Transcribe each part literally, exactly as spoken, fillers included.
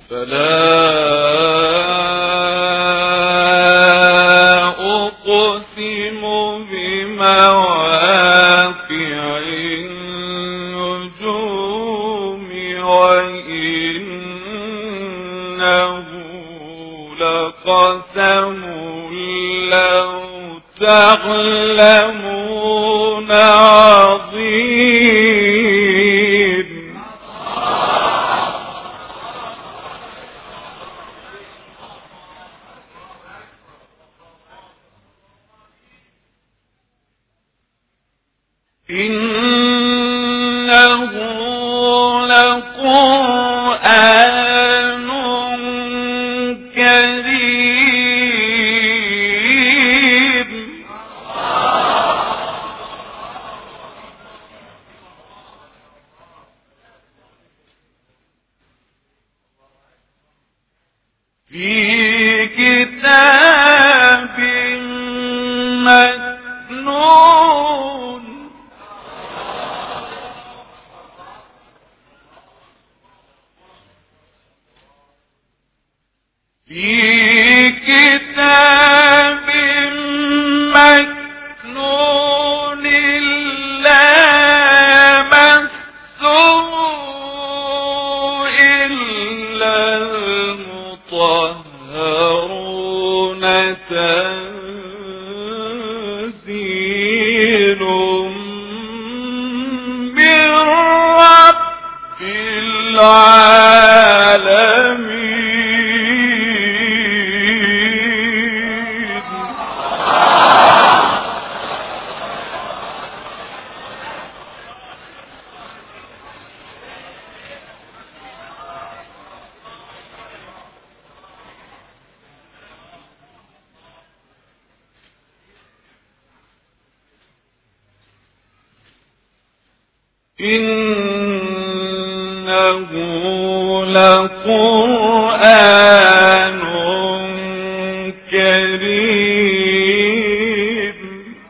فلا أقسم بمواقع النجوم وإنه لقسم لو تعلمون عظيم. إنه لقرآن كريم في كتاب مكنون في كتاب مكنون لا يمسه إلا المطهرون تنزيل من رب العالمين. إنه لقرآن كريم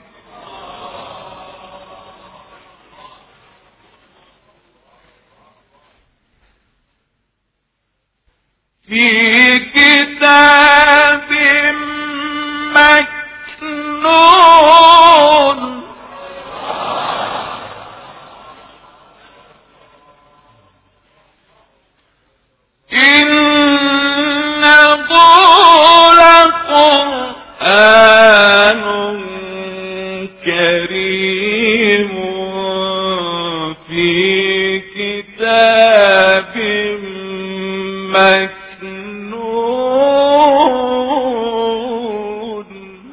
في كتاب مكنون إنه لقرآن كريم في كتاب مكنون.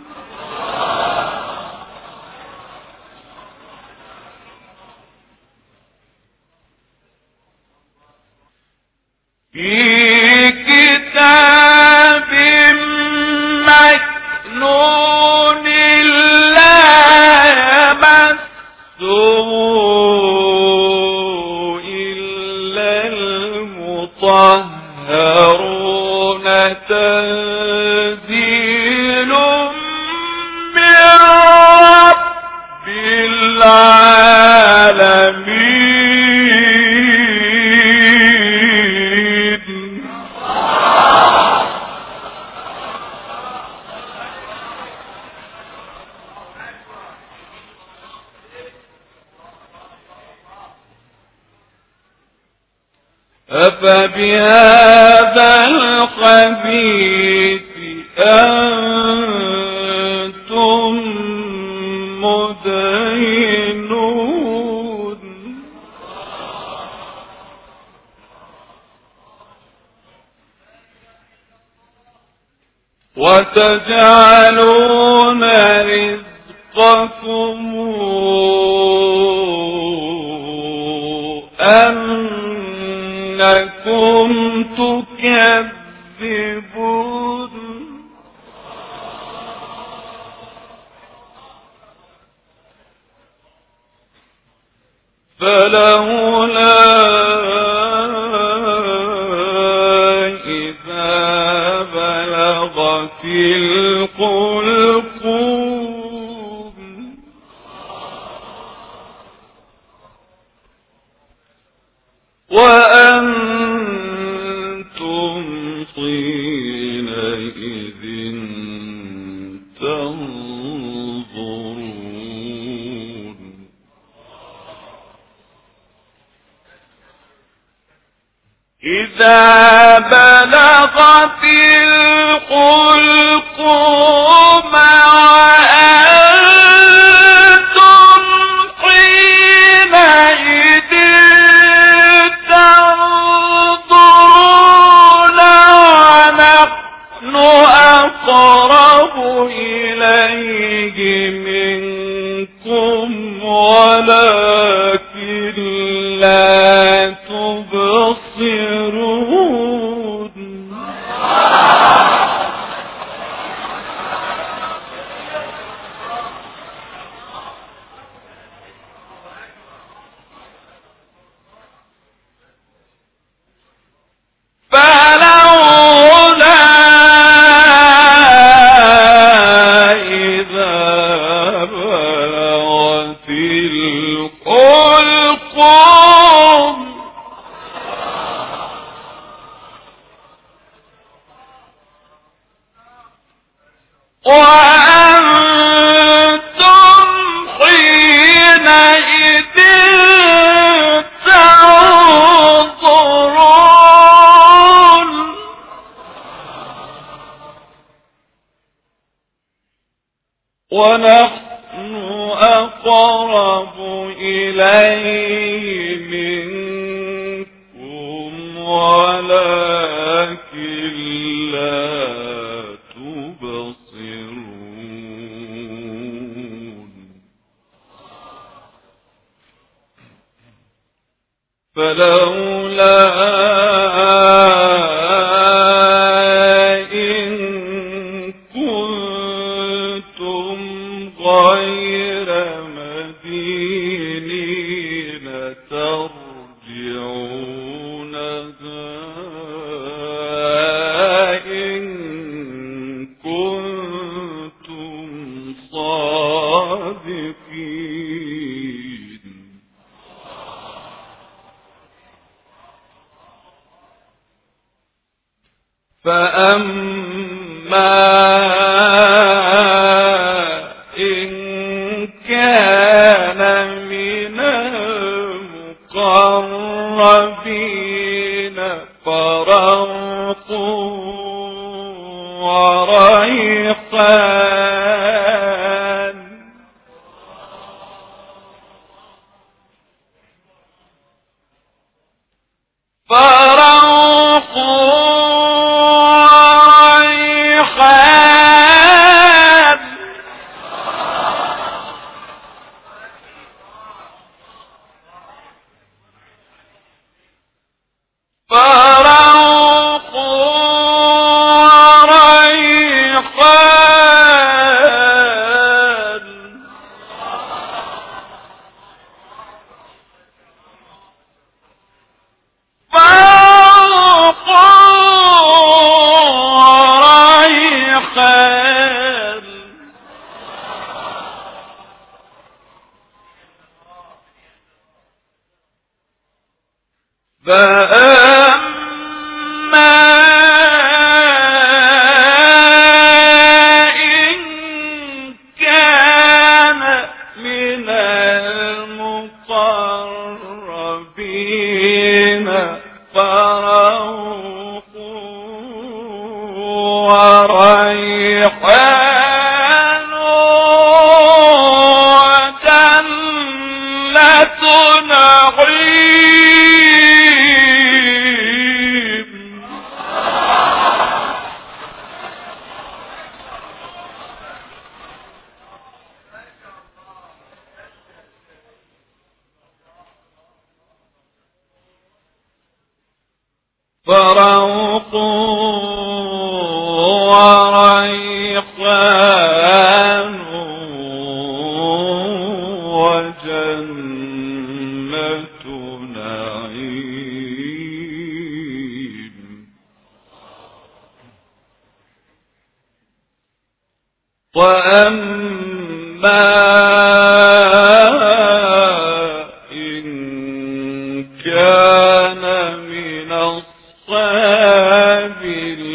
في كتاب مكنون لا يمسه إلا المطهرون تنزيل من رب العالمين. أفبهذا الحديث أنتم مدهنون. وتجعلون رزقكم أنكم تكذبون. فلولا إذا بلغت الحلقوم وأنتم بلغت الحلقوم وأنتم حينئذ تنظرون ونحن أقرب إليه منكم ولكن لا تبصرون. فلولا إذا بلغت الحلقوم وأنتم حينئذ تنظرون ونحن أقرب إليه منكم ولكن لا تبصرون. فلولا إن كنتم غير مدينين ترجعونها إن كنتم صادقين. فأما إن كان من المقربين فروح وريحان فروح وريحان فروح وريحان فروح وريحان فأما إن كان من المقربين فروح وريحان وجنة نعيم. فروح وريحان وجنة نعيم. وأما إن كان من أصحاب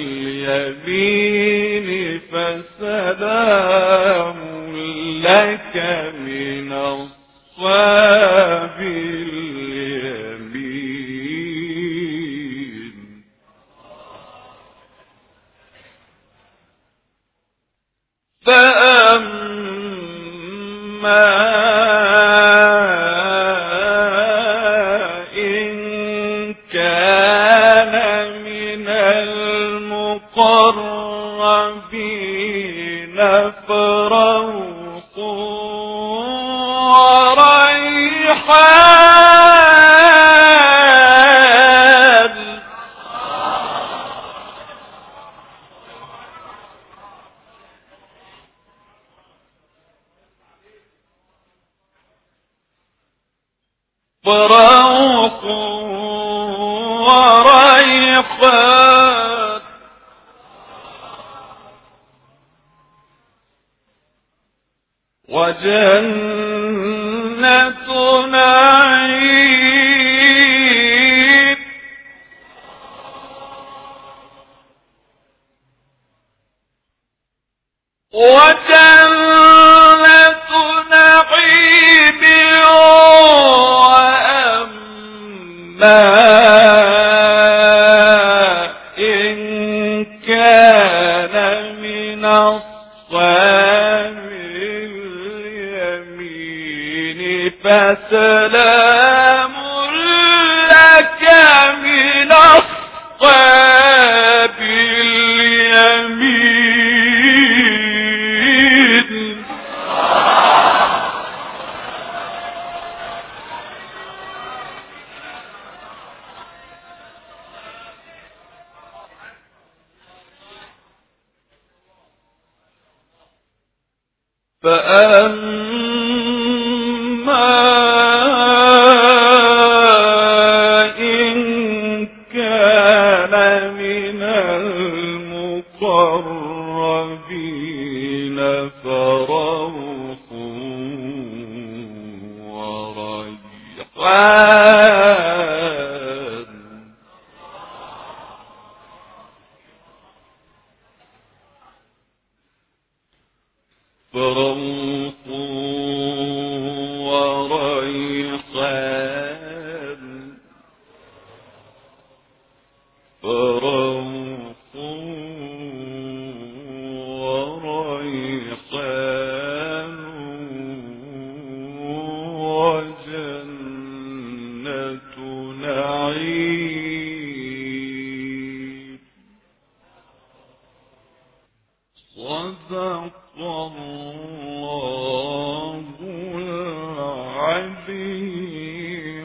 اليمين فسلام لك من أصحاب اليمين. المقربين فروح وريحان فروح وريحان وجنة نعيم وجنة نعيم وأما إن كان من أصحاب اليمين فسلام لك من أصحاب اليمين فأما إن كان من المقربين فروح وريحان فروح وريحان فروح وريحان وجنة نعيم صدق الله العظيم.